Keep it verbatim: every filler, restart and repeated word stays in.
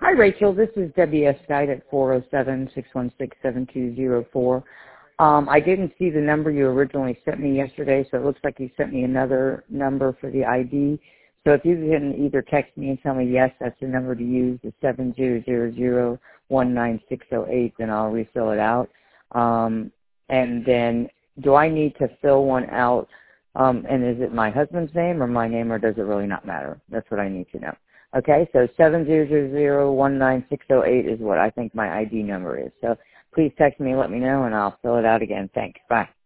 Hi, Rachel. This is W S Guide at four oh seven, six one six, seven two zero four. Um, I didn't see the number you originally sent me yesterday, so it looks like you sent me another number for the I D. So if you can either text me and tell me, yes, that's the number to use, the seven zero zero zero one nine six zero eight, then I'll refill it out. Um, and then do I need to fill one out, um, and is it my husband's name or my name, or does it really not matter? That's what I need to know. Okay, so seven zero zero zero one nine six zero eight is what I think my I D number is. So please text me and let me know, and I'll fill it out again. Thanks. Bye.